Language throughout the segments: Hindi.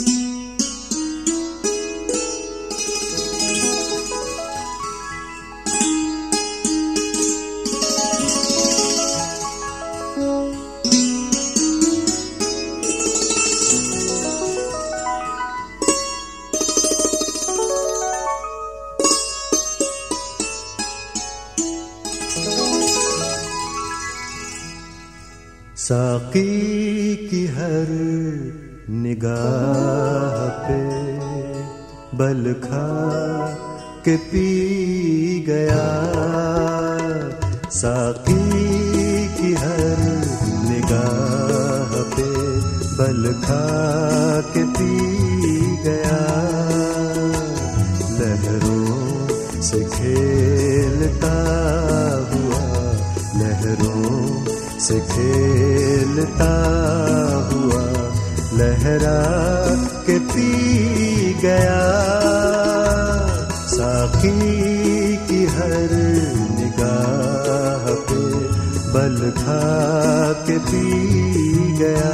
साकी की हर निगाह पे बल खा के पी गया। साकी की हर निगाह पे बल खा के पी गया। लहरों से खेलता हुआ, लहरों से खेलता हुआ लहरा के पी गया। साकी की हर निगाह पे बल खा के पी गया।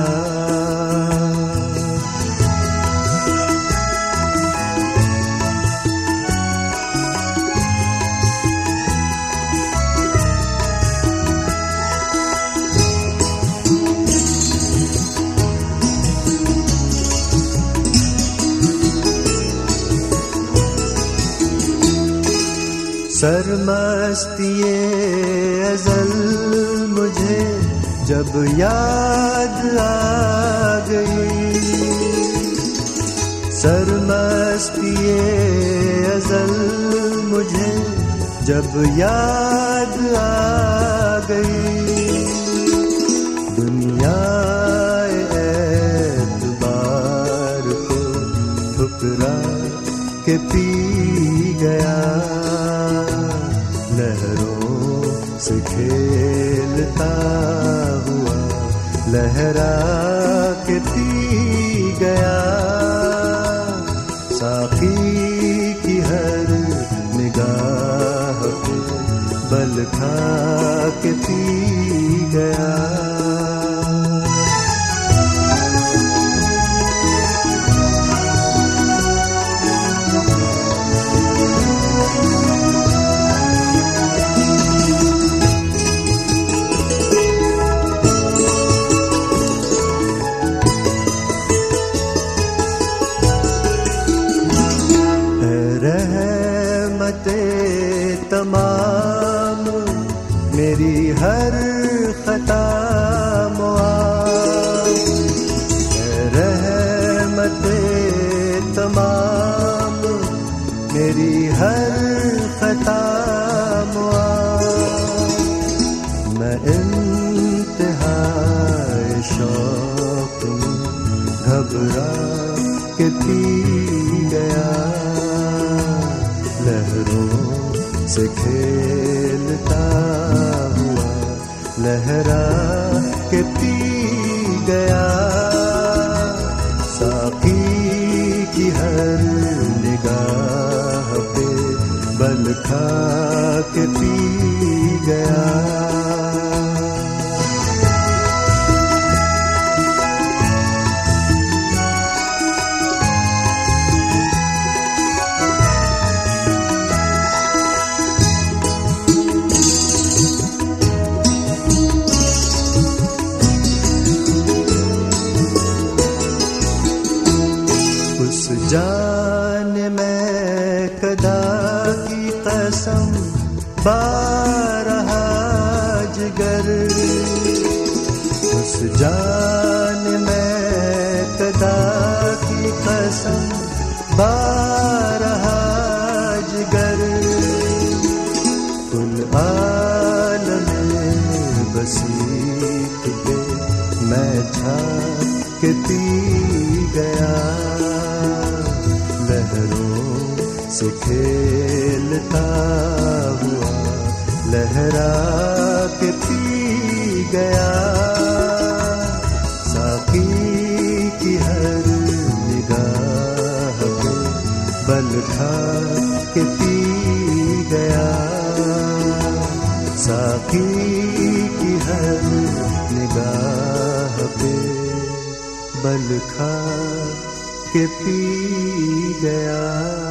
सरमस्तिए अज़ल मुझे जब याद आ गई। सरमस्तिए अज़ल मुझे जब याद आ गई। दुनिया एतबार को ठुकरा के पी गया। लहरों से खेलता हुआ लहरा के पी गया। साकी की हर निगाह पे बल खा के पी गया। तमाम मेरी हर खता मुआफ़। रहमते तमाम मेरी हर खता मुआफ़। मैं इंतहाए शौक़ में घबरा के पी गया। लहरों से खेलता हुआ लहरा के पी गया। साकी की हर निगाह पे बल खा के पी गया। जान मैं कदा की कसम बारहा जिगर। उस जान मैं कदा की कसम बारहा जिगर। कुल आलमे बसीत पे मैं छा के पी गया। लहरों से खेलता हुआ लहरा के पी गया। साकी की हर निगाह पे बल खा के पी गया। साकी की हर निगाह पे बल खा के पी गया।